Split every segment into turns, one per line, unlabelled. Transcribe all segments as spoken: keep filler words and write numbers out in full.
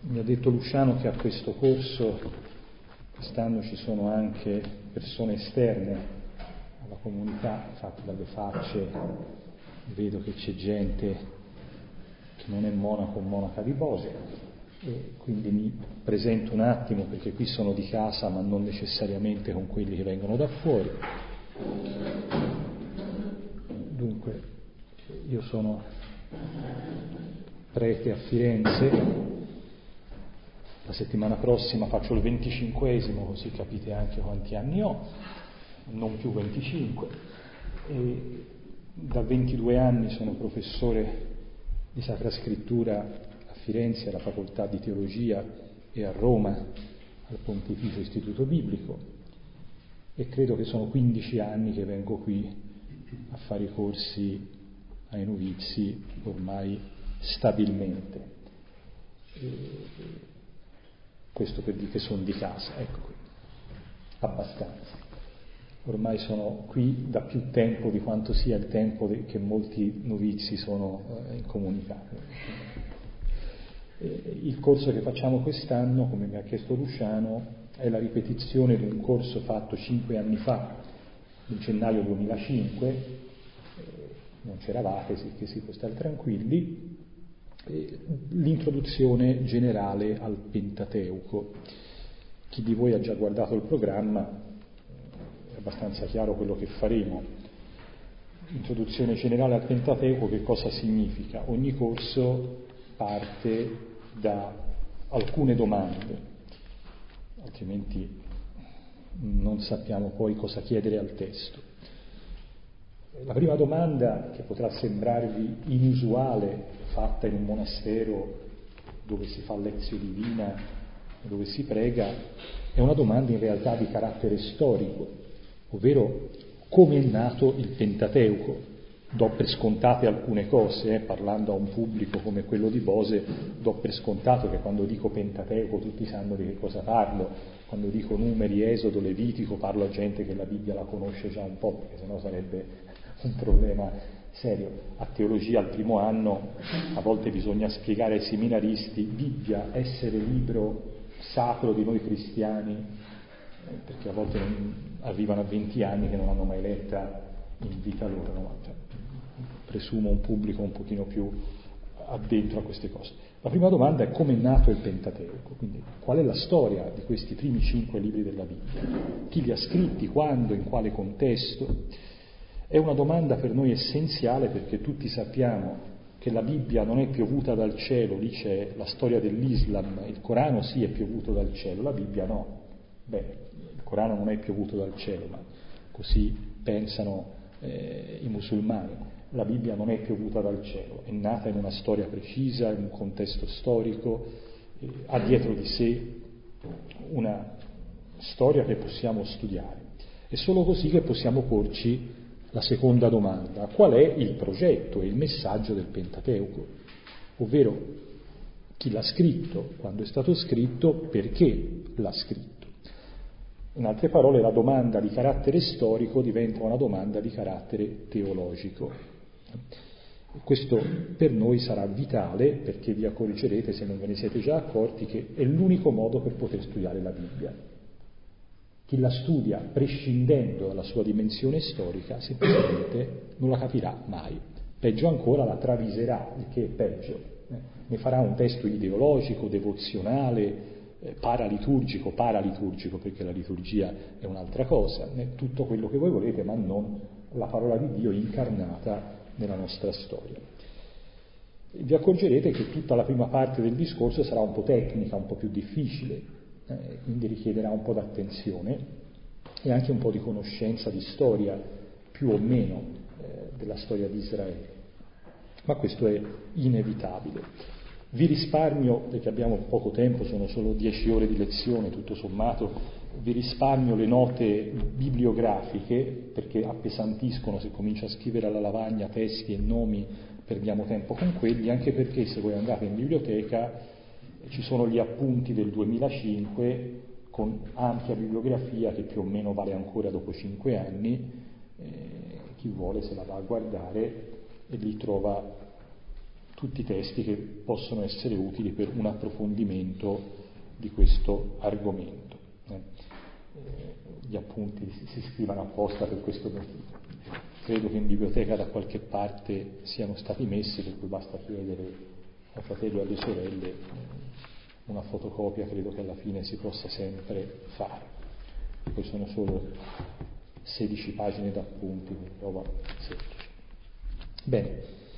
Mi ha detto Luciano che a questo corso quest'anno ci sono anche persone esterne alla comunità, infatti dalle facce vedo che c'è gente che non è monaco o monaca di Bose, e quindi mi presento un attimo perché qui sono di casa ma non necessariamente con quelli che vengono da fuori. Dunque, io sono prete a Firenze. La settimana prossima faccio il venticinquesimo, così capite anche quanti anni ho, non più venticinque. E da ventidue anni sono professore di Sacra Scrittura a Firenze, alla Facoltà di Teologia, e a Roma, al Pontificio Istituto Biblico. E credo che sono quindici anni che vengo qui a fare i corsi ai novizi, ormai stabilmente. E questo per dire che sono di casa, ecco qui, abbastanza. Ormai sono qui da più tempo di quanto sia il tempo che molti novizi sono eh, in comunità. E il corso che facciamo quest'anno, come mi ha chiesto Luciano, è la ripetizione di un corso fatto cinque anni fa, nel gennaio duemilacinque, eh, non c'eravate, sì, che si può stare tranquilli. L'introduzione generale al Pentateuco. Chi di voi ha già guardato il programma è abbastanza chiaro quello che faremo. Introduzione generale al Pentateuco, che cosa significa? Ogni corso parte da alcune domande, altrimenti non sappiamo poi cosa chiedere al testo. La prima domanda, che potrà sembrarvi inusuale, fatta in un monastero dove si fa lezione divina, dove si prega, è una domanda in realtà di carattere storico, ovvero come è nato il Pentateuco. Do per scontate alcune cose, eh, parlando a un pubblico come quello di Bose, do per scontato che quando dico Pentateuco tutti sanno di che cosa parlo. Quando dico Numeri, Esodo, Levitico, parlo a gente che la Bibbia la conosce già un po', perché sennò sarebbe un problema serio. A teologia al primo anno a volte bisogna spiegare ai seminaristi: Bibbia, essere libro sacro di noi cristiani, perché a volte non, arrivano a venti anni che non hanno mai letta in vita loro, no? Cioè, presumo un pubblico un pochino più addentro a queste cose. La prima domanda è: come è nato il Pentateuco? Quindi qual è la storia di questi primi cinque libri della Bibbia? Chi li ha scritti, quando, in quale contesto? È una domanda per noi essenziale, perché tutti sappiamo che la Bibbia non è piovuta dal cielo. Lì c'è la storia dell'Islam: il Corano sì è piovuto dal cielo, la Bibbia no. Beh, il Corano non è piovuto dal cielo, ma così pensano eh, i musulmani. La Bibbia non è piovuta dal cielo, è nata in una storia precisa, in un contesto storico, eh, ha dietro di sé una storia che possiamo studiare. È solo così che possiamo porci la seconda domanda: qual è il progetto e il messaggio del Pentateuco? Ovvero, chi l'ha scritto, quando è stato scritto, perché l'ha scritto? In altre parole, la domanda di carattere storico diventa una domanda di carattere teologico. Questo per noi sarà vitale, perché vi accorgerete, se non ve ne siete già accorti, che è l'unico modo per poter studiare la Bibbia. Chi la studia prescindendo dalla sua dimensione storica semplicemente non la capirà mai. Peggio ancora, la traviserà, il che è peggio. Eh? Ne farà un testo ideologico, devozionale, eh, paraliturgico, paraliturgico perché la liturgia è un'altra cosa, eh? Tutto quello che voi volete, ma non la parola di Dio incarnata nella nostra storia. E vi accorgerete che tutta la prima parte del discorso sarà un po' tecnica, un po' più difficile, eh, quindi richiederà un po' d'attenzione e anche un po' di conoscenza di storia, più o meno, eh, della storia di Israele. Ma questo è inevitabile. Vi risparmio, perché abbiamo poco tempo, sono solo dieci ore di lezione, tutto sommato, vi risparmio le note bibliografiche, perché appesantiscono se comincio a scrivere alla lavagna testi e nomi, perdiamo tempo con quelli, anche perché se voi andate in biblioteca ci sono gli appunti del duemilacinque con ampia bibliografia che più o meno vale ancora dopo cinque anni, eh, chi vuole se la va a guardare e lì trova tutti testi che possono essere utili per un approfondimento di questo argomento. Eh, gli appunti si scrivono apposta per questo motivo. Credo che in biblioteca da qualche parte siano stati messi, per cui basta chiedere ai fratelli e alle sorelle, una fotocopia credo che alla fine si possa sempre fare. Poi sono solo sedici pagine d'appunti, quindi roba semplice. Bene,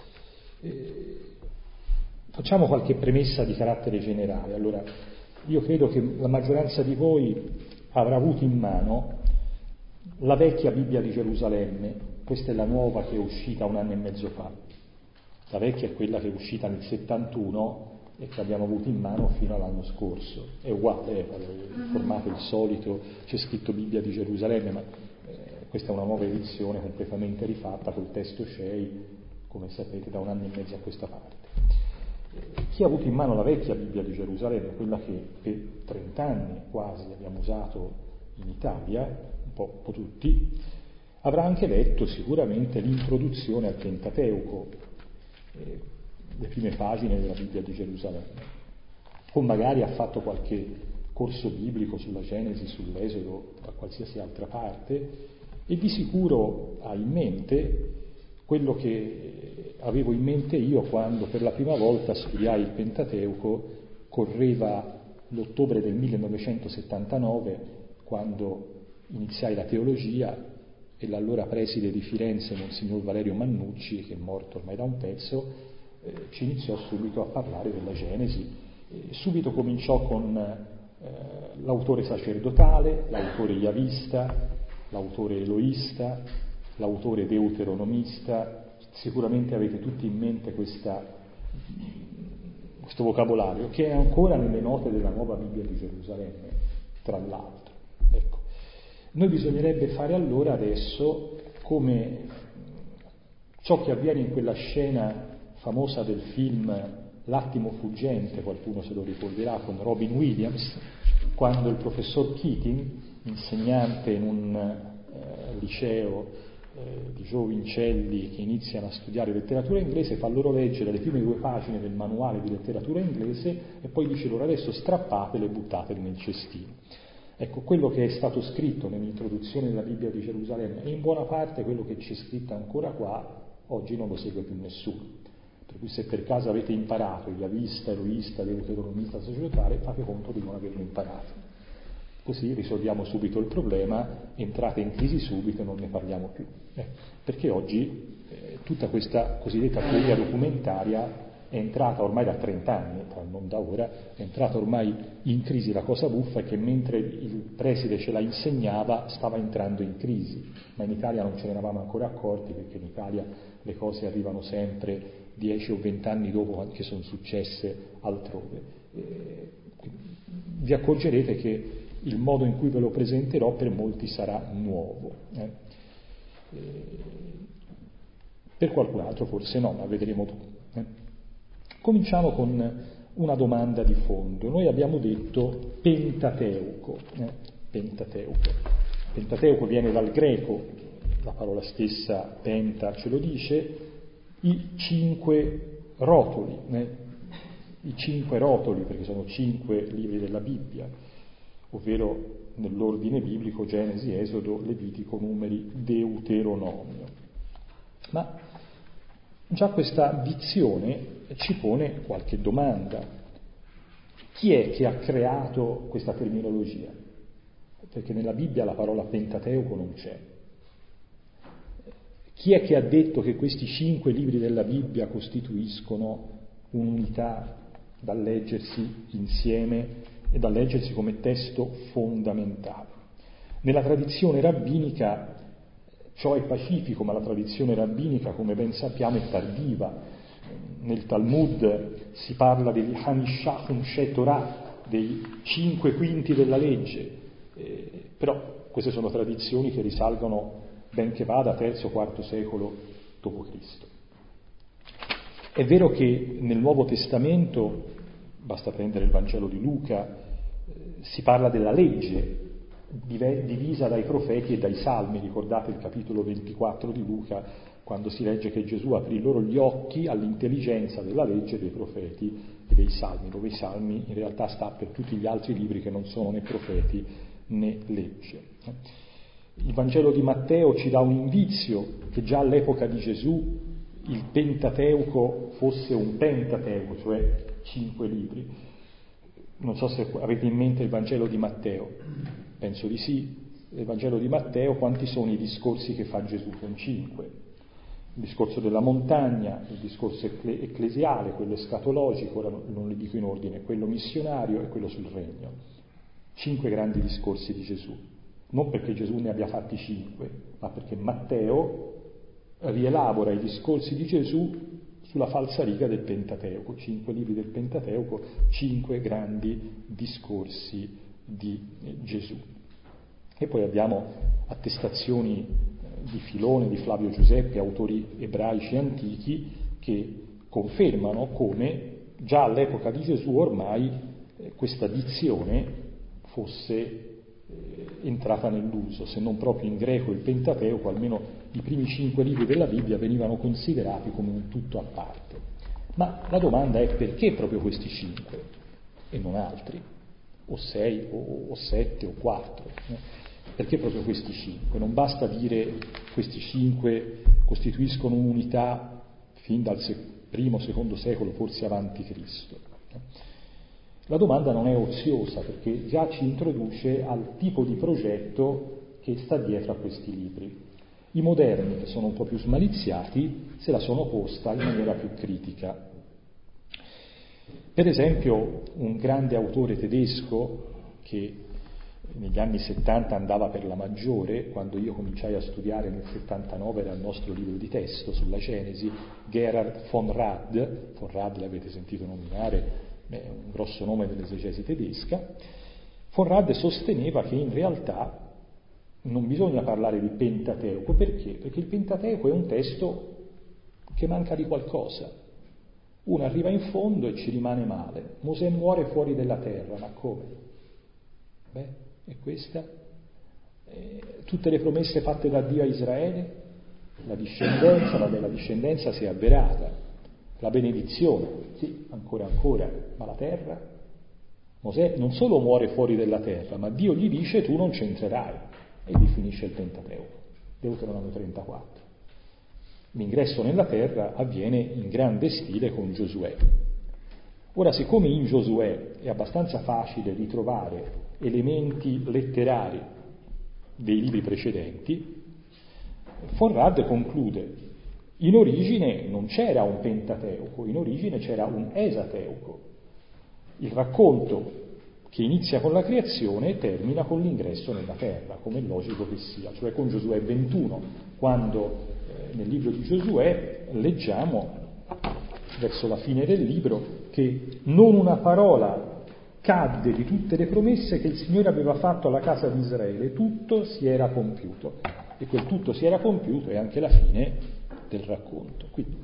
eh, facciamo qualche premessa di carattere generale. Allora, io credo che la maggioranza di voi avrà avuto in mano la vecchia Bibbia di Gerusalemme. Questa è la nuova che è uscita un anno e mezzo fa. La vecchia è quella che è uscita nel settantuno e che abbiamo avuto in mano fino all'anno scorso. È uguale, eh, il formato è il solito, c'è scritto Bibbia di Gerusalemme, ma eh, questa è una nuova edizione completamente rifatta col testo Shei, come sapete, da un anno e mezzo a questa parte. Eh, chi ha avuto in mano la vecchia Bibbia di Gerusalemme, quella che per trent'anni quasi abbiamo usato in Italia, un po', un po' tutti, avrà anche letto sicuramente l'introduzione al Pentateuco, eh, le prime pagine della Bibbia di Gerusalemme, o magari ha fatto qualche corso biblico sulla Genesi, sull'Esodo, da qualsiasi altra parte, e di sicuro ha in mente quello che avevo in mente io quando per la prima volta studiai il Pentateuco. Correva l'ottobre del millenovecentosettantanove, quando iniziai la teologia, e l'allora preside di Firenze, Monsignor Valerio Mannucci, che è morto ormai da un pezzo, eh, ci iniziò subito a parlare della Genesi. E subito cominciò con eh, l'autore sacerdotale, l'autore iavista, l'autore eloista, l'autore deuteronomista. Sicuramente avete tutti in mente questa, questo vocabolario, che è ancora nelle note della nuova Bibbia di Gerusalemme, tra l'altro. Ecco. Noi bisognerebbe fare allora adesso come ciò che avviene in quella scena famosa del film L'attimo fuggente, qualcuno se lo ricorderà, con Robin Williams, quando il professor Keating, insegnante in un eh, liceo eh, di giovincelli che iniziano a studiare letteratura inglese, fa loro leggere le prime due pagine del manuale di letteratura inglese e poi dice loro: adesso strappatele e buttatele nel cestino. Ecco, quello che è stato scritto nell'introduzione della Bibbia di Gerusalemme e in buona parte quello che c'è scritto ancora qua, oggi non lo segue più nessuno. Per cui se per caso avete imparato iavista, eloista, deuteronomista, sacerdotale, fate conto di non averlo imparato. Così risolviamo subito il problema, entrate in crisi subito e non ne parliamo più. Eh, perché oggi eh, tutta questa cosiddetta teoria documentaria è entrata ormai da trent'anni, non da ora, è entrata ormai in crisi. La cosa buffa è che mentre il preside ce la insegnava stava entrando in crisi, ma in Italia non ce ne eravamo ancora accorti, perché in Italia le cose arrivano sempre dieci o vent'anni dopo che sono successe altrove. Eh, vi accorgerete che il modo in cui ve lo presenterò per molti sarà nuovo. Eh. Eh, per qualcun altro forse no, ma vedremo dopo. Eh. Cominciamo con una domanda di fondo. Noi abbiamo detto Pentateuco. Eh? Pentateuco. Pentateuco viene dal greco, la parola stessa penta ce lo dice, i cinque rotoli, eh? i cinque rotoli, perché sono cinque libri della Bibbia, ovvero nell'ordine biblico Genesi, Esodo, Levitico, Numeri, Deuteronomio. Ma già questa dizione ci pone qualche domanda. Chi è che ha creato questa terminologia? Perché nella Bibbia la parola Pentateuco non c'è. Chi è che ha detto che questi cinque libri della Bibbia costituiscono un'unità da leggersi insieme e da leggersi come testo fondamentale? Nella tradizione rabbinica ciò è pacifico, ma la tradizione rabbinica, come ben sappiamo, è tardiva. Nel Talmud si parla degli Hamishah Umshei Torah, dei cinque quinti della legge, eh, però queste sono tradizioni che risalgono, ben che vada, terzo quarto secolo dopo Cristo. È vero che nel Nuovo Testamento, basta prendere il Vangelo di Luca, eh, si parla della legge divisa dai profeti e dai salmi. Ricordate il capitolo ventiquattro di Luca, quando si legge che Gesù aprì loro gli occhi all'intelligenza della legge, dei profeti e dei salmi, dove i salmi in realtà sta per tutti gli altri libri che non sono né profeti né legge. Il Vangelo di Matteo ci dà un indizio che già all'epoca di Gesù il Pentateuco fosse un Pentateuco, cioè cinque libri. Non so se avete in mente il Vangelo di Matteo, penso di sì. Il Vangelo di Matteo, quanti sono i discorsi che fa Gesù? Sono cinque. Il discorso della montagna, il discorso ecle- ecclesiale, quello escatologico, ora non li dico in ordine, quello missionario e quello sul regno. Cinque grandi discorsi di Gesù. Non perché Gesù ne abbia fatti cinque, ma perché Matteo rielabora i discorsi di Gesù sulla falsariga del Pentateuco. Cinque libri del Pentateuco, cinque grandi discorsi di Gesù. E poi abbiamo attestazioni di Filone, di Flavio Giuseppe, autori ebraici antichi, che confermano come già all'epoca di Gesù ormai eh, questa dizione fosse eh, entrata nell'uso, se non proprio in greco il Pentateuco, almeno i primi cinque libri della Bibbia venivano considerati come un tutto a parte. Ma la domanda è: perché proprio questi cinque e non altri, o sei, o, o sette, o quattro? Eh? Perché proprio questi cinque? Non basta dire questi cinque costituiscono un'unità fin dal primo, secondo secolo, forse avanti Cristo. La domanda non è oziosa, perché già ci introduce al tipo di progetto che sta dietro a questi libri. I moderni, che sono un po' più smaliziati, se la sono posta in maniera più critica. Per esempio, un grande autore tedesco che negli anni settanta andava per la maggiore, quando io cominciai a studiare nel settantanove era il nostro libro di testo sulla Genesi, Gerhard von Rad, von Rad l'avete sentito nominare, è un grosso nome dell'esegesi tedesca. Von Rad sosteneva che in realtà non bisogna parlare di Pentateuco, perché? Perché il Pentateuco è un testo che manca di qualcosa. Uno arriva in fondo e ci rimane male. Mosè muore fuori della terra, ma come? Beh, e questa? Eh, tutte le promesse fatte da Dio a Israele, la discendenza, vabbè, la discendenza si è avverata, la benedizione, sì, ancora ancora, ma la terra? Mosè non solo muore fuori della terra, ma Dio gli dice: tu non c'entrerai, e lì finisce il Pentateuco, Deuteronomio trentaquattro. L'ingresso nella terra avviene in grande stile con Giosuè. Ora, siccome in Giosuè è abbastanza facile ritrovare elementi letterari dei libri precedenti, von Rad conclude: in origine non c'era un Pentateuco, in origine c'era un Esateuco, il racconto che inizia con la creazione e termina con l'ingresso nella terra, come è logico che sia, cioè con Giosuè ventuno, quando eh, nel libro di Giosuè leggiamo verso la fine del libro che non una parola cadde di tutte le promesse che il Signore aveva fatto alla casa di Israele, tutto si era compiuto, e quel tutto si era compiuto è anche la fine del racconto. Quindi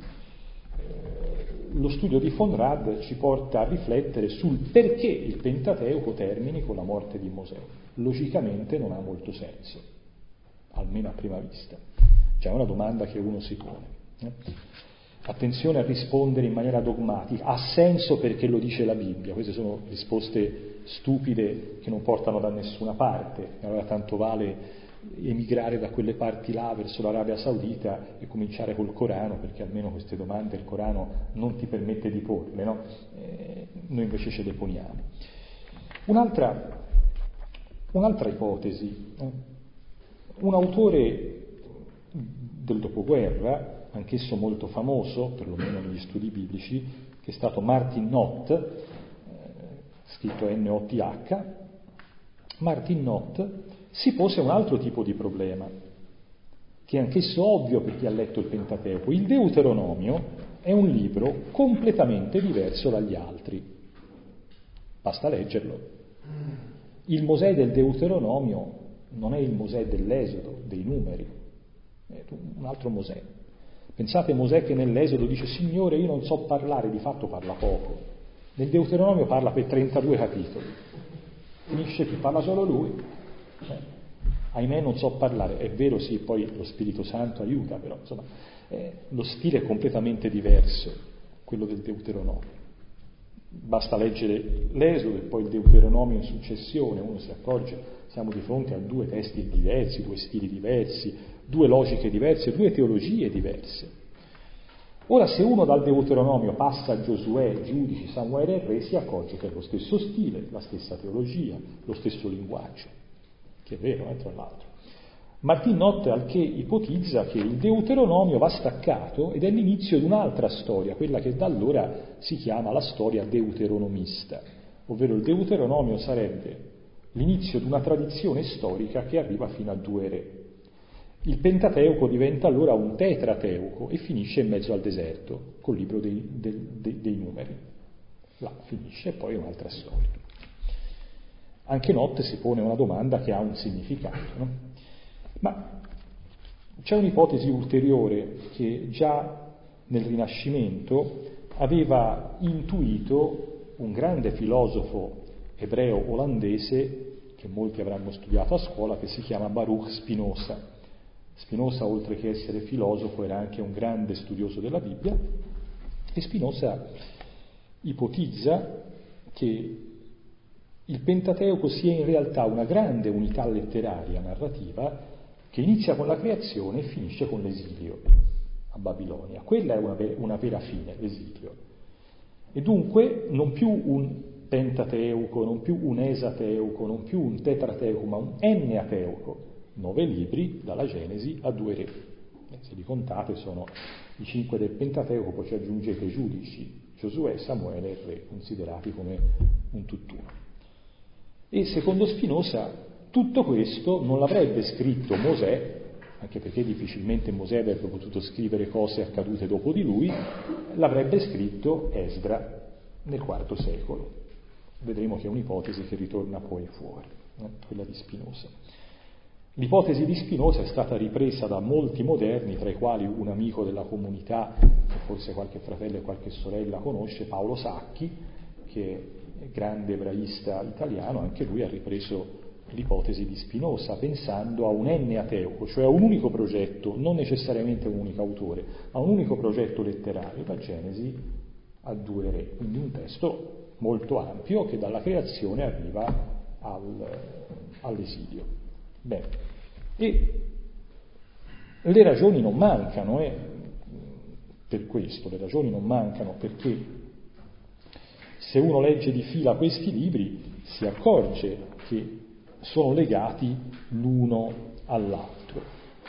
eh, lo studio di von Rad ci porta a riflettere sul perché il Pentateuco termini con la morte di Mosè. Logicamente non ha molto senso, almeno a prima vista. C'è una domanda che uno si pone. Eh? Attenzione a rispondere in maniera dogmatica, ha senso perché lo dice la Bibbia. Queste sono risposte stupide che non portano da nessuna parte. Allora tanto vale emigrare da quelle parti là verso l'Arabia Saudita e cominciare col Corano, perché almeno queste domande il Corano non ti permette di porle, no? Eh, noi invece ce le poniamo. Un'altra, un'altra ipotesi, eh? Un autore del dopoguerra, anch'esso molto famoso, perlomeno negli studi biblici, che è stato Martin Knott, eh, scritto N O T H. Martin Knott si pose un altro tipo di problema, che è anch'esso ovvio per chi ha letto il Pentateuco. Il Deuteronomio è un libro completamente diverso dagli altri, basta leggerlo. Il Mosè del Deuteronomio non è il Mosè dell'Esodo, dei numeri, è un altro Mosè. Pensate Mosè che nell'Esodo dice: Signore, io non so parlare, di fatto parla poco. Nel Deuteronomio parla per trentadue capitoli. Finisce qui, parla solo lui. Eh, ahimè non so parlare. È vero, sì, poi lo Spirito Santo aiuta, però insomma Eh, lo stile è completamente diverso, quello del Deuteronomio. Basta leggere l'Esodo e poi il Deuteronomio in successione, uno si accorge, siamo di fronte a due testi diversi, due stili diversi, due logiche diverse, due teologie diverse. Ora, se uno dal Deuteronomio passa a Giosuè, Giudici, Samuele e Re, si accorge che è lo stesso stile, la stessa teologia, lo stesso linguaggio, che è vero, eh, tra l'altro. Martin Knott al che ipotizza che il Deuteronomio va staccato ed è l'inizio di un'altra storia, quella che da allora si chiama la storia deuteronomista, ovvero il Deuteronomio sarebbe l'inizio di una tradizione storica che arriva fino a due re. Il Pentateuco diventa allora un tetrateuco e finisce in mezzo al deserto, col libro dei, dei, dei, dei numeri. Là finisce e poi è un'altra storia. Anche Knott si pone una domanda che ha un significato, no? Ma c'è un'ipotesi ulteriore che già nel Rinascimento aveva intuito un grande filosofo ebreo olandese che molti avranno studiato a scuola, che si chiama Baruch Spinoza. Spinoza, oltre che essere filosofo, era anche un grande studioso della Bibbia, e Spinoza ipotizza che il Pentateuco sia in realtà una grande unità letteraria, narrativa, che inizia con la creazione e finisce con l'esilio a Babilonia. Quella è una, una vera fine, l'esilio. E dunque non più un Pentateuco, non più un Esateuco, non più un Tetrateuco, ma un Enneateuco. Nove libri, dalla Genesi a due re. Se li contate sono i cinque del Pentateuco, poi ci aggiungete Giudici, Giosuè, Samuele e Re, considerati come un tutt'uno. E secondo Spinoza tutto questo non l'avrebbe scritto Mosè, anche perché difficilmente Mosè avrebbe potuto scrivere cose accadute dopo di lui, l'avrebbe scritto Esdra nel quarto secolo. Vedremo che è un'ipotesi che ritorna poi fuori, eh, quella di Spinoza. L'ipotesi di Spinoza è stata ripresa da molti moderni, tra i quali un amico della comunità, che forse qualche fratello e qualche sorella conosce, Paolo Sacchi, che è grande ebraista italiano. Anche lui ha ripreso l'ipotesi di Spinoza, pensando a un enneateuco, cioè a un unico progetto, non necessariamente un unico autore, a un unico progetto letterario, da Genesi a due re, quindi un testo molto ampio che dalla creazione arriva al, all'esilio. Bene, e le ragioni non mancano, eh, per questo, le ragioni non mancano, perché se uno legge di fila questi libri si accorge che sono legati l'uno all'altro.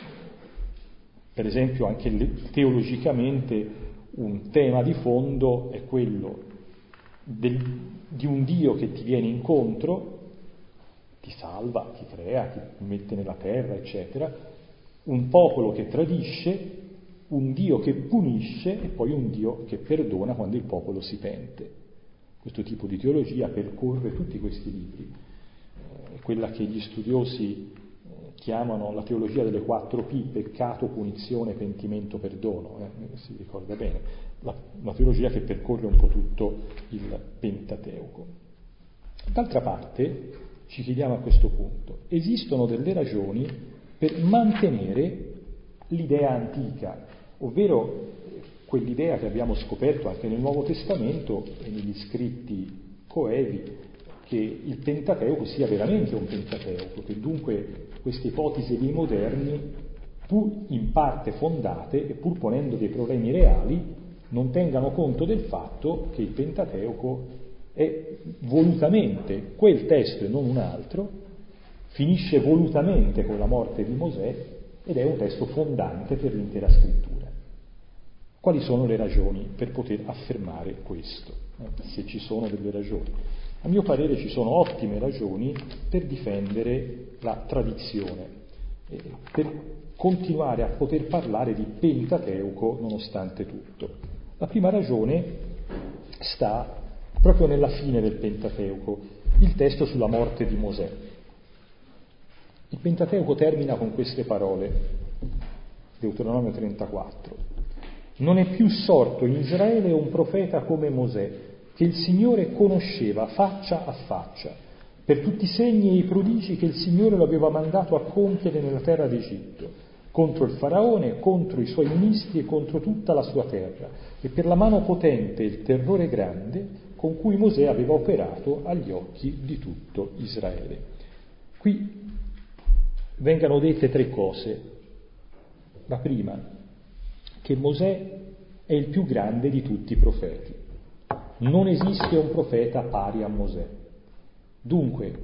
Per esempio, anche teologicamente un tema di fondo è quello del, di un Dio che ti viene incontro, ti salva, ti crea, ti mette nella terra, eccetera, un popolo che tradisce, un Dio che punisce e poi un Dio che perdona quando il popolo si pente. Questo tipo di teologia percorre tutti questi libri. È quella che gli studiosi chiamano la teologia delle quattro P: peccato, punizione, pentimento, perdono, eh? Si ricorda bene, la, una teologia che percorre un po' tutto il Pentateuco. D'altra parte, ci chiediamo a questo punto, esistono delle ragioni per mantenere l'idea antica, ovvero quell'idea che abbiamo scoperto anche nel Nuovo Testamento e negli scritti coevi, che il Pentateuco sia veramente un Pentateuco, che dunque queste ipotesi dei moderni, pur in parte fondate e pur ponendo dei problemi reali, non tengano conto del fatto che il Pentateuco è volutamente quel testo e non un altro, finisce volutamente con la morte di Mosè ed è un testo fondante per l'intera scrittura. Quali sono le ragioni per poter affermare questo? Eh, se ci sono delle ragioni. A mio parere ci sono ottime ragioni per difendere la tradizione, eh, per continuare a poter parlare di Pentateuco nonostante tutto. La prima ragione sta proprio nella fine del Pentateuco, il testo sulla morte di Mosè. Il Pentateuco termina con queste parole, Deuteronomio trentaquattro. Non è più sorto in Israele un profeta come Mosè, che il Signore conosceva faccia a faccia, per tutti i segni e i prodigi che il Signore lo aveva mandato a compiere nella terra d'Egitto, contro il faraone, contro i suoi ministri e contro tutta la sua terra, e per la mano potente e il terrore grande con cui Mosè aveva operato agli occhi di tutto Israele. Qui vengano dette tre cose. La prima, che Mosè è il più grande di tutti i profeti. Non esiste un profeta pari a Mosè. Dunque,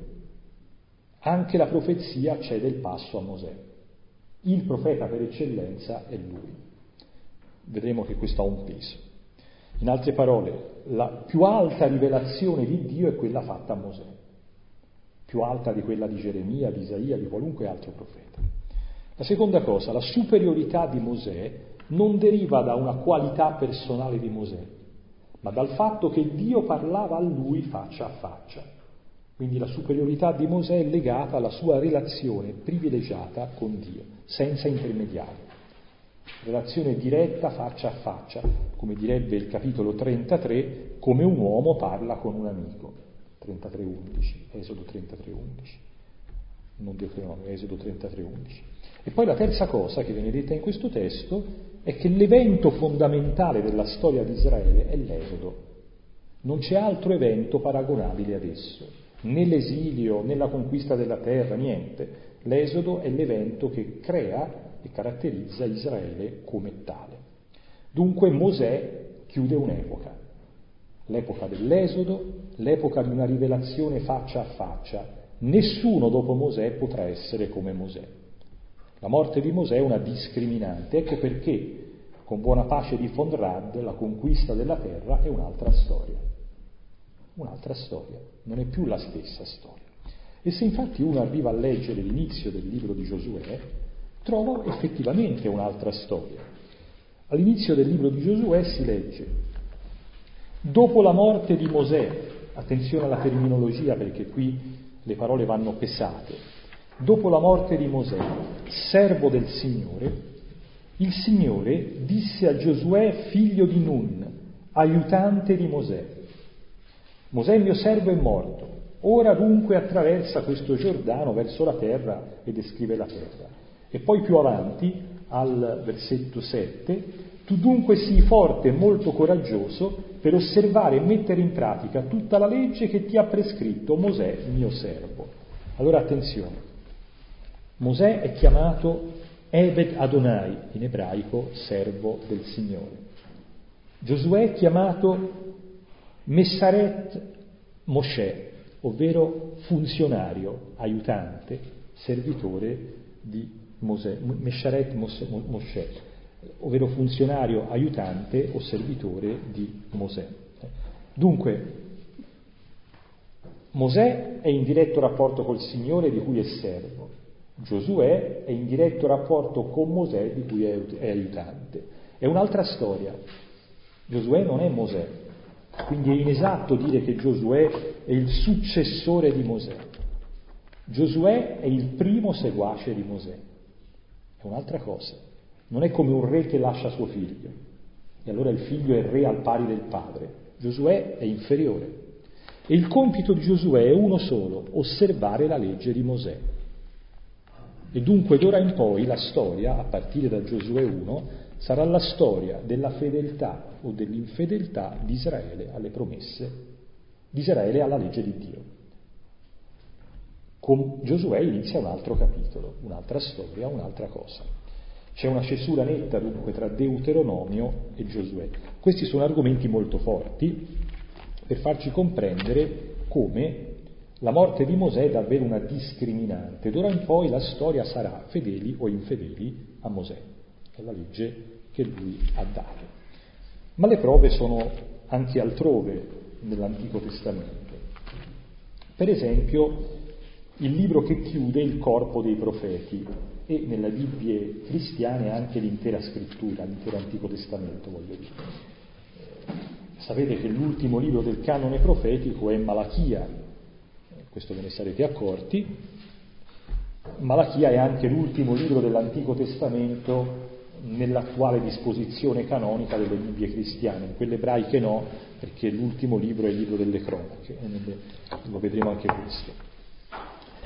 anche la profezia cede il passo a Mosè. Il profeta per eccellenza è lui. Vedremo che questo ha un peso. In altre parole, la più alta rivelazione di Dio è quella fatta a Mosè, più alta di quella di Geremia, di Isaia, di qualunque altro profeta. La seconda cosa, la superiorità di Mosè non deriva da una qualità personale di Mosè, ma dal fatto che Dio parlava a lui faccia a faccia. Quindi la superiorità di Mosè è legata alla sua relazione privilegiata con Dio, senza intermediari. Relazione diretta faccia a faccia, come direbbe il capitolo trentatré, come un uomo parla con un amico. trentatré undici, Esodo trentatré undici, non Deuteronomio, Esodo trentatré undici. E poi la terza cosa che viene detta in questo testo è che l'evento fondamentale della storia di Israele è l'Esodo. Non c'è altro evento paragonabile ad esso. Né l'esilio, né la conquista della terra, niente. L'Esodo è l'evento che crea e caratterizza Israele come tale. Dunque Mosè chiude un'epoca, l'epoca dell'Esodo, l'epoca di una rivelazione faccia a faccia. Nessuno dopo Mosè potrà essere come Mosè. La morte di Mosè è una discriminante, ecco perché con buona pace di von Rad la conquista della terra è un'altra storia. Un'altra storia, non è più la stessa storia. E se infatti uno arriva a leggere l'inizio del libro di Giosuè, trova effettivamente un'altra storia. All'inizio del libro di Giosuè si legge: dopo la morte di Mosè, attenzione alla terminologia perché qui le parole vanno pesate, dopo la morte di Mosè, servo del Signore, il Signore disse a Giosuè figlio di Nun, aiutante di Mosè: Mosè mio servo è morto, ora dunque attraversa questo Giordano verso la terra e descrive la terra. E poi più avanti, al versetto sette, tu dunque sii forte e molto coraggioso per osservare e mettere in pratica tutta la legge che ti ha prescritto Mosè mio servo. Allora attenzione, Mosè è chiamato Eved Adonai, in ebraico servo del Signore. Giosuè è chiamato Messaret Moshe, ovvero funzionario, aiutante, servitore di Mosè, Messaret Moshe, ovvero funzionario, aiutante o servitore di Mosè. Dunque, Mosè è in diretto rapporto col Signore di cui è servo, Giosuè è in diretto rapporto con Mosè di cui è aiutante. È un'altra storia. Giosuè non è Mosè. Quindi è inesatto dire che Giosuè è il successore di Mosè. Giosuè è il primo seguace di Mosè. È un'altra cosa. Non è come un re che lascia suo figlio. E allora il figlio è re al pari del padre. Giosuè è inferiore. E il compito di Giosuè è uno solo, osservare la legge di Mosè. E dunque d'ora in poi la storia, a partire da Giosuè uno, sarà la storia della fedeltà o dell'infedeltà di Israele alle promesse, di Israele alla legge di Dio. Con Giosuè inizia un altro capitolo, un'altra storia, un'altra cosa. C'è una cesura netta dunque tra Deuteronomio e Giosuè. Questi sono argomenti molto forti per farci comprendere come la morte di Mosè è davvero una discriminante. D'ora in poi la storia sarà fedeli o infedeli a Mosè. È la legge che lui ha dato. Ma le prove sono anche altrove nell'Antico Testamento. Per esempio, il libro che chiude il corpo dei profeti e nelle Bibbie cristiane anche l'intera scrittura, l'intero Antico Testamento, voglio dire. Sapete che l'ultimo libro del canone profetico è Malachia, questo ve ne sarete accorti. Malachia è anche l'ultimo libro dell'Antico Testamento nell'attuale disposizione canonica delle Bibbie cristiane, in quelle ebraiche no, perché l'ultimo libro è il libro delle cronache, e lo vedremo anche questo.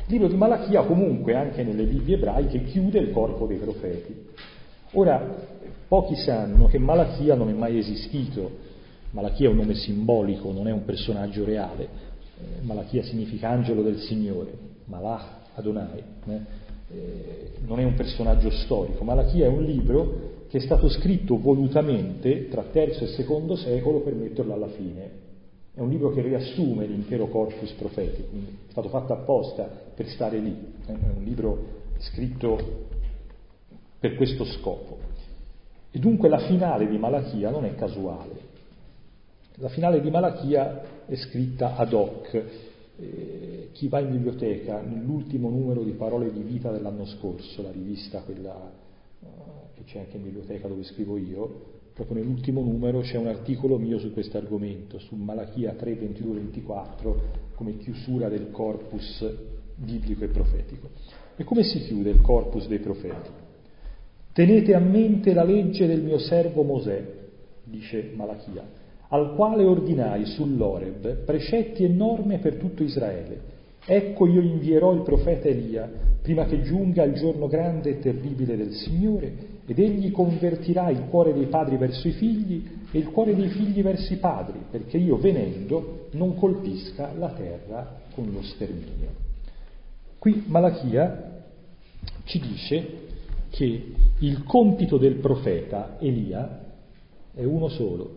Il libro di Malachia comunque, anche nelle Bibbie ebraiche, chiude il corpo dei profeti. Ora, pochi sanno che Malachia non è mai esistito. Malachia è un nome simbolico, non è un personaggio reale. Eh, Malachia significa angelo del Signore, Malach Adonai, eh? Eh, non è un personaggio storico. Malachia è un libro che è stato scritto volutamente tra terzo e secondo secolo per metterlo alla fine. È un libro che riassume l'intero corpus profetico, quindi è stato fatto apposta per stare lì. È un libro scritto per questo scopo. E dunque la finale di Malachia non è casuale. La finale di Malachia è scritta ad hoc. Eh, chi va in biblioteca, nell'ultimo numero di Parole di Vita dell'anno scorso, la rivista quella uh, che c'è anche in biblioteca dove scrivo io, proprio nell'ultimo numero c'è un articolo mio su questo argomento, su Malachia tre, ventidue, ventiquattro, come chiusura del corpus biblico e profetico. E come si chiude il corpus dei profeti? Tenete a mente la legge del mio servo Mosè, dice Malachia, al quale ordinai sull'Oreb precetti e norme per tutto Israele. Ecco io invierò il profeta Elia, prima che giunga il giorno grande e terribile del Signore, ed egli convertirà il cuore dei padri verso i figli e il cuore dei figli verso i padri, perché io venendo non colpisca la terra con lo sterminio. Qui Malachia ci dice che il compito del profeta Elia è uno solo: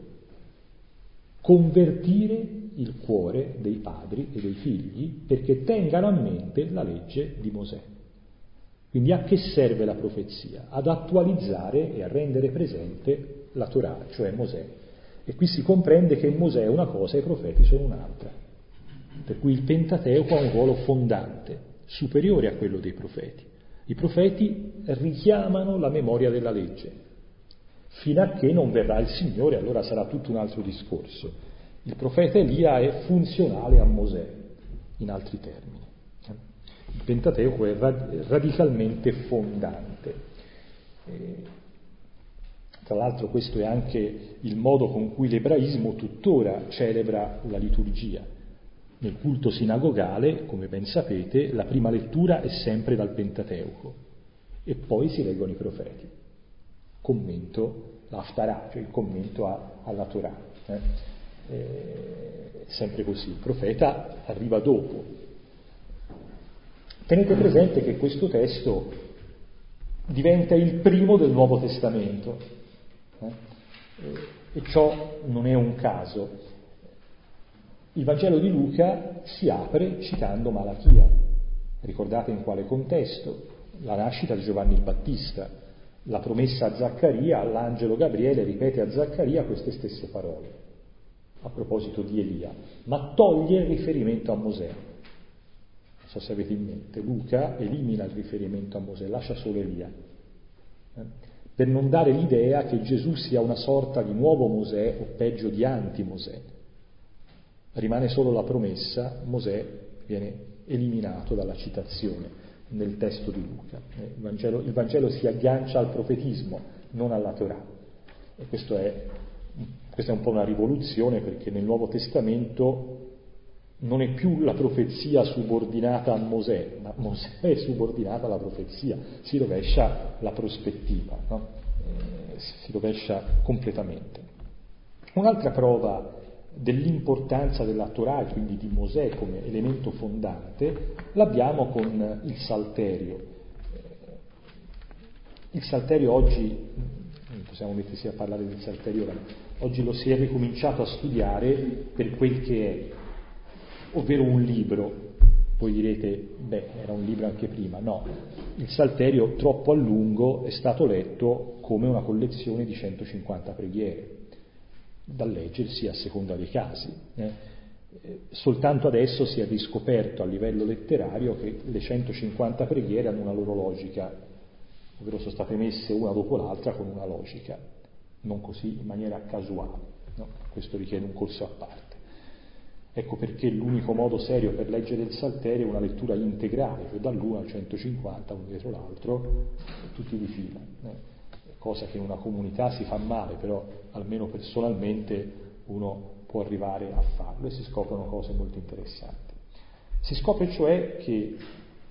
convertire il cuore dei padri e dei figli perché tengano a mente la legge di Mosè. Quindi a che serve la profezia? Ad attualizzare e a rendere presente la Torah, cioè Mosè. E qui si comprende che Mosè è una cosa e i profeti sono un'altra. Per cui il Pentateuco ha un ruolo fondante, superiore a quello dei profeti. I profeti richiamano la memoria della legge. Fino a che non verrà il Signore, allora sarà tutto un altro discorso. Il profeta Elia è funzionale a Mosè, in altri termini. Il Pentateuco è radicalmente fondante. E, tra l'altro questo è anche il modo con cui l'ebraismo tuttora celebra la liturgia. Nel culto sinagogale, come ben sapete, la prima lettura è sempre dal Pentateuco e poi si leggono i profeti. Commento l'Haftarah, cioè il commento a, alla Torah. Eh? È sempre così, il profeta arriva dopo. Tenete presente che questo testo diventa il primo del Nuovo Testamento, eh? E ciò non è un caso. Il Vangelo di Luca si apre citando Malachia. Ricordate in quale contesto? La nascita di Giovanni il Battista. La promessa a Zaccaria, l'angelo Gabriele ripete a Zaccaria queste stesse parole a proposito di Elia, ma toglie il riferimento a Mosè. Non so se avete in mente, Luca elimina il riferimento a Mosè, lascia solo Elia, eh? per non dare l'idea che Gesù sia una sorta di nuovo Mosè o peggio di anti-Mosè. Rimane solo la promessa, Mosè viene eliminato dalla citazione nel testo di Luca. Il Vangelo, il Vangelo si aggancia al profetismo, non alla Torah. E questo è, questa è un po' una rivoluzione, perché nel Nuovo Testamento non è più la profezia subordinata a Mosè, ma Mosè è subordinata alla profezia. Si rovescia la prospettiva, no? eh, si rovescia completamente. Un'altra prova dell'importanza della Torah e quindi di Mosè come elemento fondante l'abbiamo con il Salterio. Il Salterio oggi, non possiamo mettersi a parlare del Salterio, oggi lo si è ricominciato a studiare per quel che è, ovvero un libro. Voi direte, beh, era un libro anche prima. No, il Salterio troppo a lungo è stato letto come una collezione di centocinquanta preghiere, da leggersi a seconda dei casi. Eh. Soltanto adesso si è riscoperto a livello letterario che le centocinquanta preghiere hanno una loro logica, ovvero sono state messe una dopo l'altra con una logica, non così in maniera casuale. No? Questo richiede un corso a parte. Ecco perché l'unico modo serio per leggere il Salterio è una lettura integrale, cioè dall'uno al centocinquanta, uno dietro l'altro, tutti di fila. Eh. Cosa che in una comunità si fa male, però almeno personalmente uno può arrivare a farlo e si scoprono cose molto interessanti. Si scopre cioè che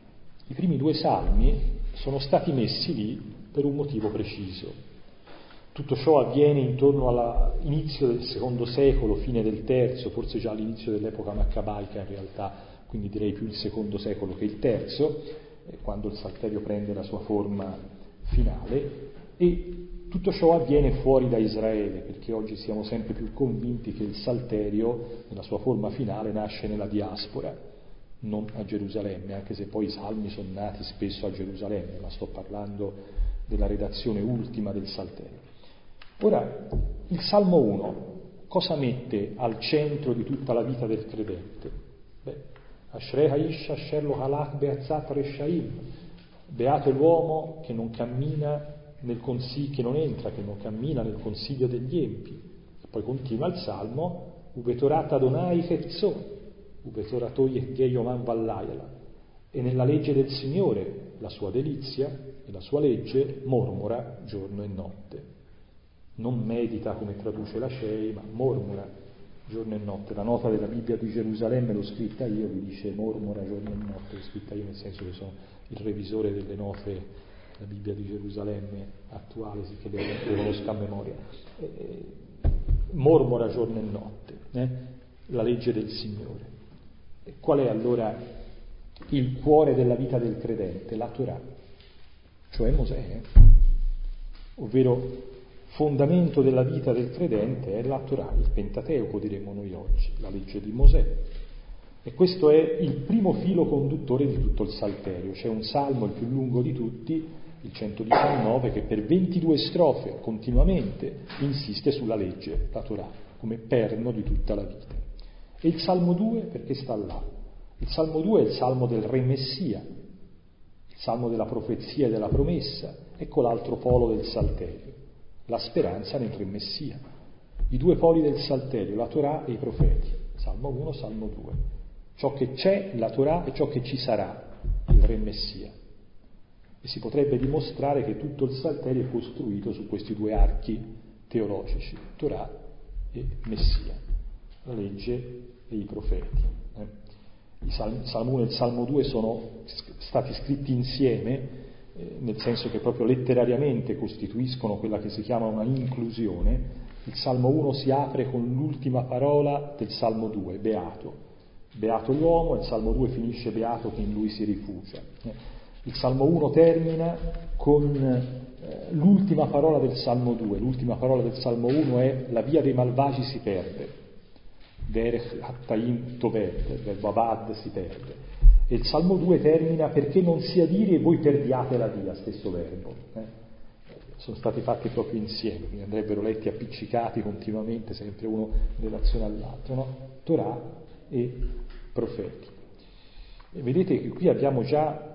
I primi due salmi sono stati messi lì per un motivo preciso. Tutto ciò avviene intorno all'inizio del secondo secolo, fine del terzo, forse già all'inizio dell'epoca maccabaica in realtà, quindi direi più il secondo secolo che il terzo, quando il salterio prende la sua forma finale, e tutto ciò avviene fuori da Israele, perché oggi siamo sempre più convinti che il salterio, nella sua forma finale, nasce nella diaspora, non a Gerusalemme, anche se poi i salmi sono nati spesso a Gerusalemme, ma sto parlando della redazione ultima del salterio. Ora, il Salmo uno cosa mette al centro di tutta la vita del credente? Beh, Ashrei Haish Asher Lo Halach Be'atzat Reshaim, beato è l'uomo che non cammina nel consiglio, che non entra, che non cammina nel consiglio degli empi. E poi continua il Salmo, Ubetorat Adonai Chetzon, Ubetoratoi Geyoman Vallayala, e nella legge del Signore, la sua delizia e la sua legge, mormora giorno e notte. Non medita come traduce la Shei, ma mormora giorno e notte. La nota della Bibbia di Gerusalemme l'ho scritta io, vi dice mormora giorno e notte, l'ho scritta io nel senso che sono il revisore delle note della Bibbia di Gerusalemme attuale, sì, che le conosco a memoria. Eh, mormora giorno e notte, eh? La legge del Signore. E qual è allora il cuore della vita del credente? La Torah, cioè Mosè, eh? Ovvero fondamento della vita del credente è la Torah, il Pentateuco diremmo noi oggi, la legge di Mosè. E questo è il primo filo conduttore di tutto il Salterio. C'è un salmo, il più lungo di tutti, il centodiciannove, che per ventidue strofe continuamente insiste sulla legge, la Torah, come perno di tutta la vita. E il Salmo due perché sta là? Il Salmo due è il salmo del Re Messia, il salmo della profezia e della promessa. Ecco l'altro polo del Salterio, la speranza nel Re Messia. I due poli del Salterio, la Torah e i profeti, Salmo uno, Salmo due. Ciò che c'è, la Torah, e ciò che ci sarà, il Re Messia. E si potrebbe dimostrare che tutto il Salterio è costruito su questi due archi teologici, Torah e Messia, la legge e i profeti. Eh? Il Salmo uno e il Salmo due sono stati scritti insieme, eh, nel senso che proprio letterariamente costituiscono quella che si chiama una inclusione. Il Salmo uno si apre con l'ultima parola del Salmo due, beato. Beato l'uomo, il Salmo due finisce beato che in lui si rifugia. Il Salmo uno termina con eh, l'ultima parola del Salmo due. L'ultima parola del Salmo uno è la via dei malvagi si perde. Derech Hattaim Toved, il verbo abad si perde. E il Salmo due termina perché non sia dire e voi perdiate la via, stesso verbo. Eh? Sono stati fatti proprio insieme, quindi andrebbero letti appiccicati continuamente, sempre uno in relazione all'altro, no? Torah e profeti. E vedete che qui abbiamo già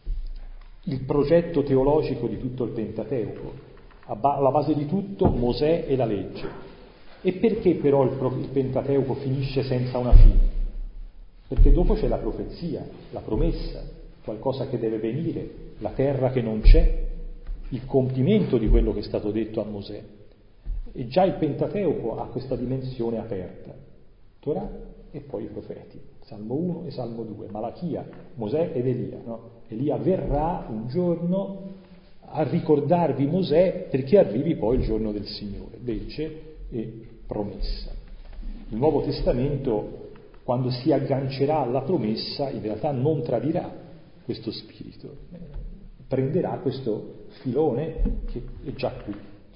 il progetto teologico di tutto il Pentateuco. Alla base di tutto Mosè e la legge. E perché però il, il Pentateuco finisce senza una fine? Perché dopo c'è la profezia, la promessa, qualcosa che deve venire, la terra che non c'è, il compimento di quello che è stato detto a Mosè. E già il Pentateuco ha questa dimensione aperta. Torah e poi i profeti, Salmo uno e Salmo due, Malachia, Mosè ed Elia. No? Elia verrà un giorno a ricordarvi Mosè perché arrivi poi il giorno del Signore, legge e promessa. Il Nuovo Testamento, quando si aggancerà alla promessa, in realtà non tradirà questo spirito, eh, prenderà questo filone che è già qui.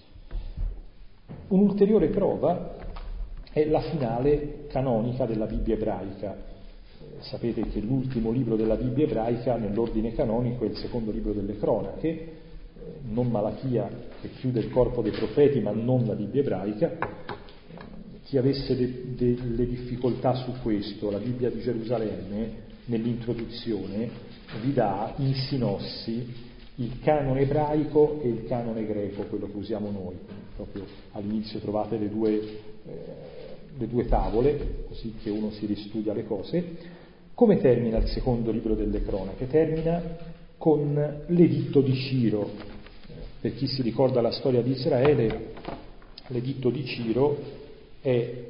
Un'ulteriore prova è la finale canonica della Bibbia ebraica. Eh, sapete che l'ultimo libro della Bibbia ebraica nell'ordine canonico è il secondo libro delle Cronache, eh, non Malachia, che chiude il corpo dei profeti, ma non la Bibbia ebraica. Chi avesse de- delle difficoltà su questo, la Bibbia di Gerusalemme, nell'introduzione, vi dà in sinossi il canone ebraico e il canone greco, quello che usiamo noi. Proprio all'inizio trovate le due, eh, le due tavole, così che uno si ristudia le cose. Come termina il secondo libro delle Cronache? Termina con l'editto di Ciro. Per chi si ricorda la storia di Israele, l'editto di Ciro è eh,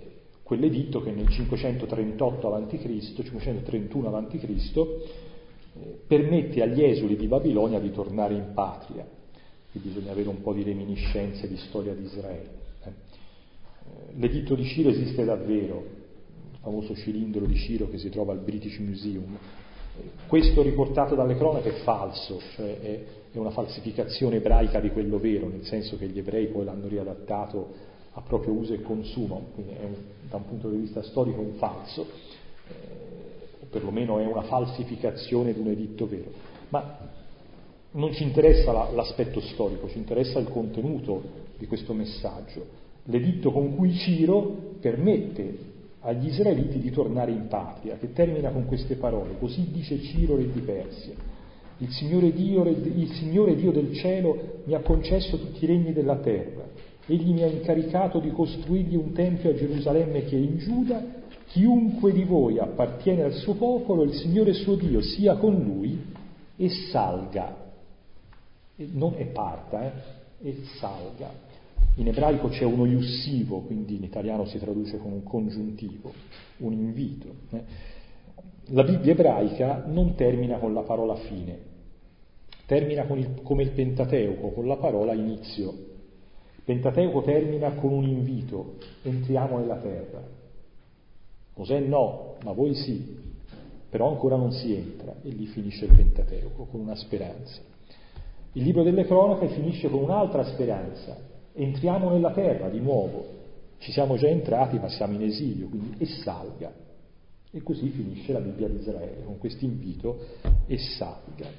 quell'editto che nel cinquecentotrentotto avanti Cristo, cinquecentotrentuno avanti Cristo, eh, permette agli esuli di Babilonia di tornare in patria. Qui bisogna avere un po' di reminiscenze di storia di Israele. Eh. L'editto di Ciro esiste davvero, il famoso cilindro di Ciro che si trova al British Museum. Questo riportato dalle cronache è falso, cioè è, è una falsificazione ebraica di quello vero, nel senso che gli ebrei poi l'hanno riadattato a proprio uso e consumo, quindi è un, da un punto di vista storico un falso, eh, o perlomeno è una falsificazione di un editto vero. Ma non ci interessa la, l'aspetto storico, ci interessa il contenuto di questo messaggio. L'editto con cui Ciro permette agli israeliti di tornare in patria, che termina con queste parole: così dice Ciro, re di Persia, il Signore Dio, il Signore Dio del cielo mi ha concesso tutti i regni della terra, egli mi ha incaricato di costruirgli un tempio a Gerusalemme che è in Giuda, chiunque di voi appartiene al suo popolo, il Signore suo Dio sia con lui e salga, e non è parta, eh? e salga. In ebraico c'è uno iussivo, quindi in italiano si traduce con un congiuntivo, un invito. Eh. La Bibbia ebraica non termina con la parola fine, termina con il, come il Pentateuco, con la parola inizio. Il Pentateuco termina con un invito: entriamo nella terra. Mosè no, ma voi sì, però ancora non si entra, e lì finisce il Pentateuco, con una speranza. Il libro delle cronache finisce con un'altra speranza: entriamo nella terra di nuovo, ci siamo già entrati ma siamo in esilio, quindi e salga. E così finisce la Bibbia di Israele, con questo invito: e salga.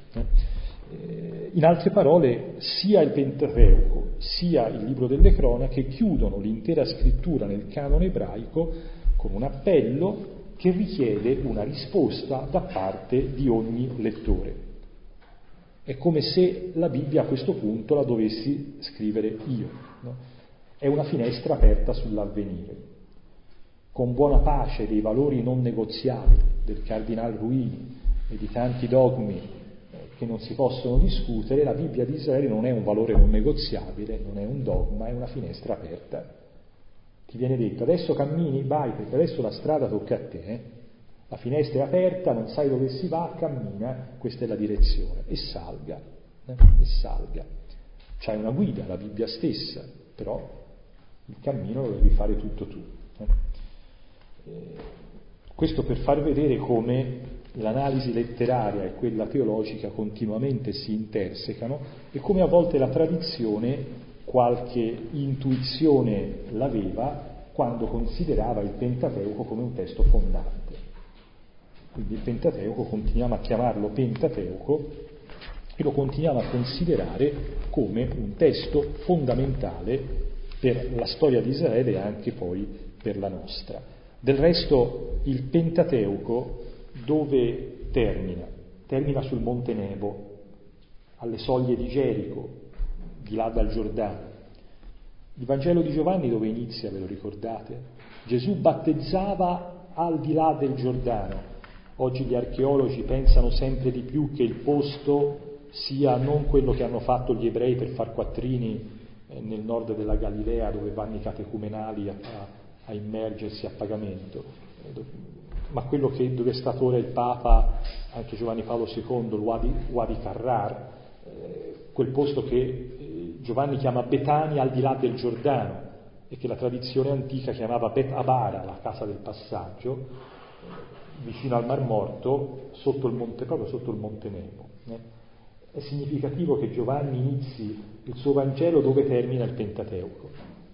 In altre parole, sia il Pentateuco sia il libro delle cronache chiudono l'intera scrittura nel canone ebraico con un appello che richiede una risposta da parte di ogni lettore. È come se la Bibbia a questo punto la dovessi scrivere io, no? È una finestra aperta sull'avvenire, con buona pace dei valori non negoziabili del Cardinal Ruini e di tanti dogmi eh, che non si possono discutere. La Bibbia di Israele non è un valore non negoziabile, non è un dogma, è una finestra aperta. Ti viene detto: adesso cammini, vai, perché adesso la strada tocca a te, eh? La finestra è aperta, non sai dove si va, cammina, questa è la direzione, e salga, eh? e salga. C'hai una guida, la Bibbia stessa, però il cammino lo devi fare tutto tu. Eh? Eh, questo per far vedere come l'analisi letteraria e quella teologica continuamente si intersecano, e come a volte la tradizione qualche intuizione l'aveva quando considerava il Pentateuco come un testo fondante. Quindi il Pentateuco continuiamo a chiamarlo Pentateuco e lo continuiamo a considerare come un testo fondamentale per la storia di Israele e anche poi per la nostra. Del resto il Pentateuco dove termina? Termina sul Monte Nebo, alle soglie di Gerico, di là dal Giordano. Il Vangelo di Giovanni dove inizia, ve lo ricordate? Gesù battezzava al di là del Giordano. Oggi gli archeologi pensano sempre di più che il posto sia non quello che hanno fatto gli ebrei per far quattrini eh, nel nord della Galilea, dove vanno i catecumenali a, a, a immergersi a pagamento, eh, ma quello che, dove è stato ora il Papa, anche Giovanni Paolo secondo, Wadi, Wadi Qarrar, eh, quel posto che eh, Giovanni chiama Betania al di là del Giordano e che la tradizione antica chiamava Bet Abara, la casa del passaggio, vicino al Mar Morto, sotto il monte, proprio sotto il Monte Nebo. Eh? È significativo che Giovanni inizi il suo Vangelo dove termina il Pentateuco.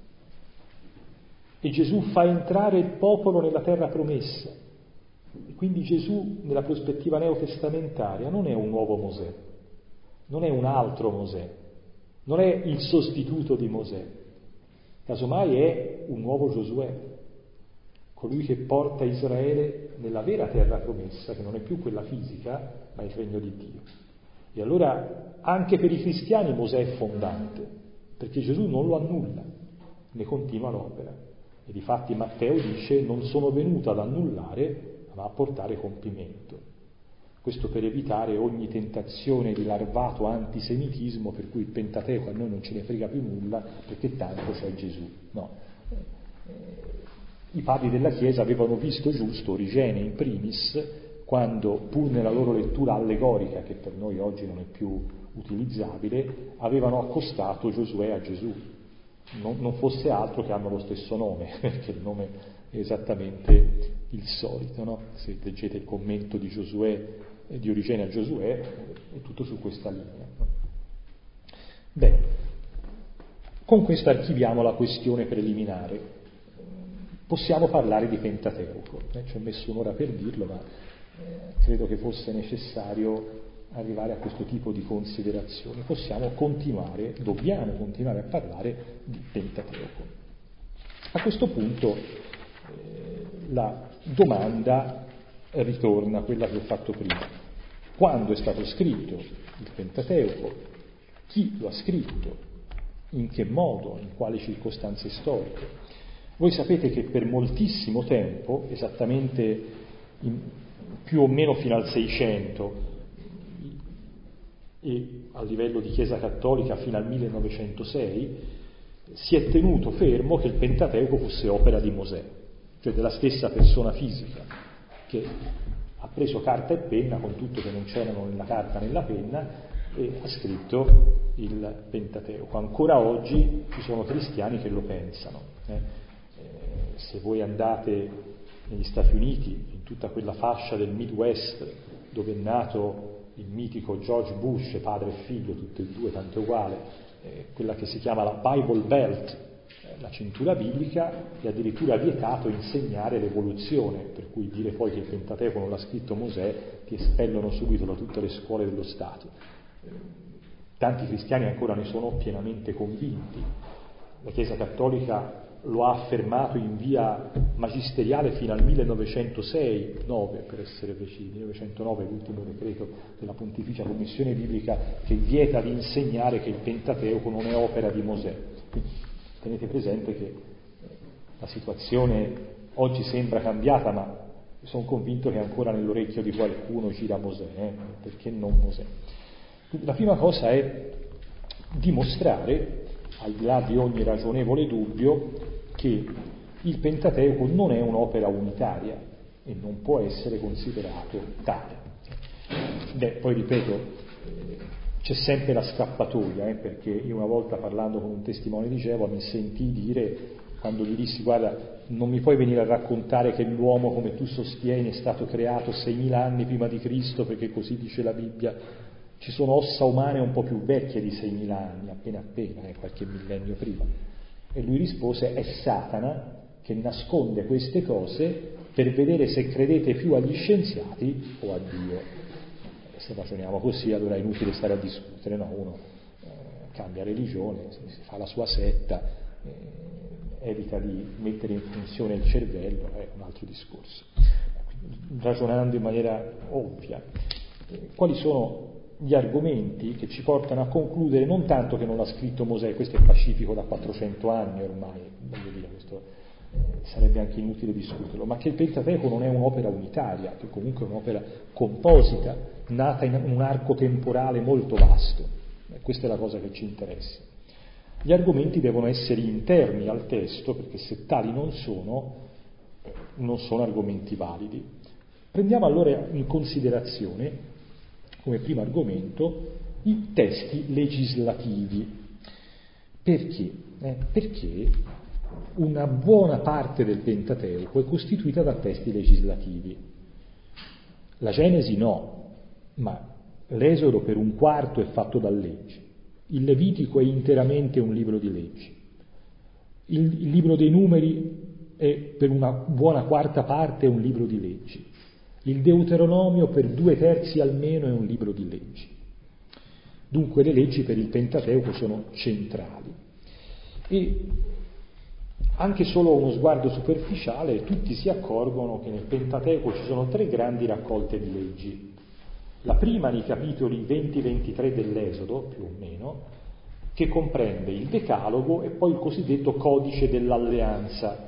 E Gesù fa entrare il popolo nella terra promessa. E quindi Gesù, nella prospettiva neotestamentaria, non è un nuovo Mosè, non è un altro Mosè, non è il sostituto di Mosè, casomai è un nuovo Giosuè, colui che porta Israele nella vera terra promessa, che non è più quella fisica, ma il regno di Dio. E allora anche per i cristiani Mosè è fondante, perché Gesù non lo annulla, ne continua l'opera. E difatti Matteo dice: non sono venuto ad annullare, ma a portare compimento. Questo per evitare ogni tentazione di larvato antisemitismo, per cui il Pentateuco a noi non ce ne frega più nulla, perché tanto c'è Gesù. No. I padri della Chiesa avevano visto giusto, Origene in primis, quando, pur nella loro lettura allegorica, che per noi oggi non è più utilizzabile, avevano accostato Giosuè a Gesù. Non, non fosse altro che hanno lo stesso nome, perché il nome è esattamente il solito, no? Se leggete il commento di Giosuè, di Origene a Giosuè, è tutto su questa linea. No? Bene, con questo archiviamo la questione preliminare. Possiamo parlare di Pentateuco, eh, ci ho messo un'ora per dirlo, ma eh, credo che fosse necessario arrivare a questo tipo di considerazioni. Possiamo continuare, dobbiamo continuare a parlare di Pentateuco. A questo punto eh, la domanda ritorna, quella che ho fatto prima. Quando è stato scritto il Pentateuco? Chi lo ha scritto? In che modo? In quali circostanze storiche? Voi sapete che per moltissimo tempo, esattamente in, più o meno fino al Seicento, e a livello di Chiesa Cattolica fino al millenovecentosei, si è tenuto fermo che il Pentateuco fosse opera di Mosè, cioè della stessa persona fisica, che ha preso carta e penna, con tutto che non c'erano nella carta né nella penna, e ha scritto il Pentateuco. Ancora oggi ci sono cristiani che lo pensano. Eh. Eh, se voi andate negli Stati Uniti, in tutta quella fascia del Midwest, dove è nato il mitico George Bush, padre e figlio, tutti e due tanto uguale, eh, quella che si chiama la Bible Belt, eh, la cintura biblica, è addirittura vietato insegnare l'evoluzione, per cui dire poi che il Pentateuco non l'ha scritto Mosè, ti espellono subito da tutte le scuole dello Stato. Eh, tanti cristiani ancora ne sono pienamente convinti. La Chiesa Cattolica lo ha affermato in via magisteriale fino al millenovecentosei nove per essere precisi, millenovecentonove è l'ultimo decreto della Pontificia Commissione Biblica che vieta di insegnare che il Pentateuco non è opera di Mosè. Quindi tenete presente che la situazione oggi sembra cambiata, ma sono convinto che ancora nell'orecchio di qualcuno gira Mosè, eh? Perché non Mosè? Quindi la prima cosa è dimostrare, al di là di ogni ragionevole dubbio, che il Pentateuco non è un'opera unitaria e non può essere considerato tale. Beh, poi ripeto, c'è sempre la scappatoia, eh, perché io una volta parlando con un testimone di Geova mi sentii dire, quando gli dissi guarda, non mi puoi venire a raccontare che l'uomo, come tu sostieni, è stato creato seimila anni prima di Cristo, perché così dice la Bibbia. Ci sono ossa umane un po' più vecchie di seimila anni, appena appena, eh, qualche millennio prima. E lui rispose, è Satana che nasconde queste cose per vedere se credete più agli scienziati o a Dio. E se ragioniamo così, allora è inutile stare a discutere, no? Uno eh, cambia religione, si fa la sua setta, eh, evita di mettere in funzione il cervello, è un altro discorso. Ragionando in maniera ovvia, eh, quali sono gli argomenti che ci portano a concludere non tanto che non l'ha scritto Mosè, questo è pacifico da quattrocento anni ormai, voglio dire, questo eh, sarebbe anche inutile discuterlo, ma che il Pentateuco non è un'opera unitaria, che comunque è un'opera composita, nata in un arco temporale molto vasto. Eh, questa è la cosa che ci interessa. Gli argomenti devono essere interni al testo, perché se tali non sono, eh, non sono argomenti validi. Prendiamo allora in considerazione come primo argomento i testi legislativi. Perché? Eh, perché una buona parte del Pentateuco è costituita da testi legislativi. La Genesi no, ma l'Esodo per un quarto è fatto da leggi. Il Levitico è interamente un libro di leggi. Il, il libro dei Numeri è per una buona quarta parte un libro di leggi. Il Deuteronomio per due terzi almeno è un libro di leggi. Dunque le leggi per il Pentateuco sono centrali. E anche solo uno sguardo superficiale, tutti si accorgono che nel Pentateuco ci sono tre grandi raccolte di leggi. La prima nei capitoli venti ventitré dell'Esodo, più o meno, che comprende il Decalogo e poi il cosiddetto Codice dell'Alleanza.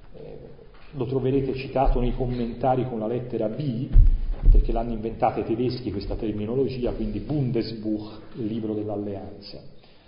Lo troverete citato nei commentari con la lettera B, perché l'hanno inventata i tedeschi questa terminologia, quindi Bundesbuch, il libro dell'alleanza.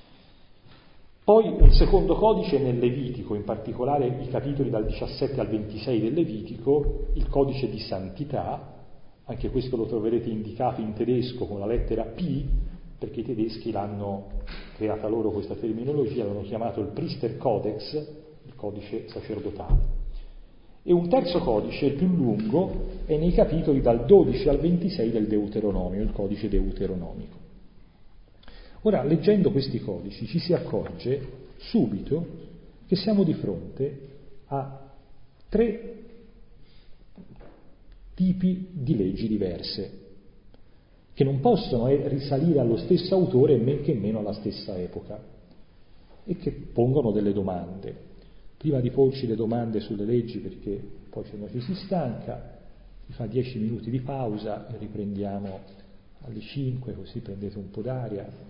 Poi un secondo codice nel Levitico, in particolare i capitoli dal diciassette al ventisei del Levitico, il codice di santità, Anche questo lo troverete indicato in tedesco con la lettera P, perché i tedeschi l'hanno creata loro questa terminologia, l'hanno chiamato il Priesterkodex, il codice sacerdotale. E un terzo codice, il più lungo, è nei capitoli dal dodici al ventisei del Deuteronomio, il codice deuteronomico. Ora, leggendo questi codici ci si accorge subito che siamo di fronte a tre tipi di leggi diverse, che non possono risalire allo stesso autore, men che meno alla stessa epoca, e che pongono delle domande. Prima di porci le domande sulle leggi, perché poi se no ci si stanca, si fa dieci minuti di pausa e riprendiamo alle cinque, così prendete un po' d'aria.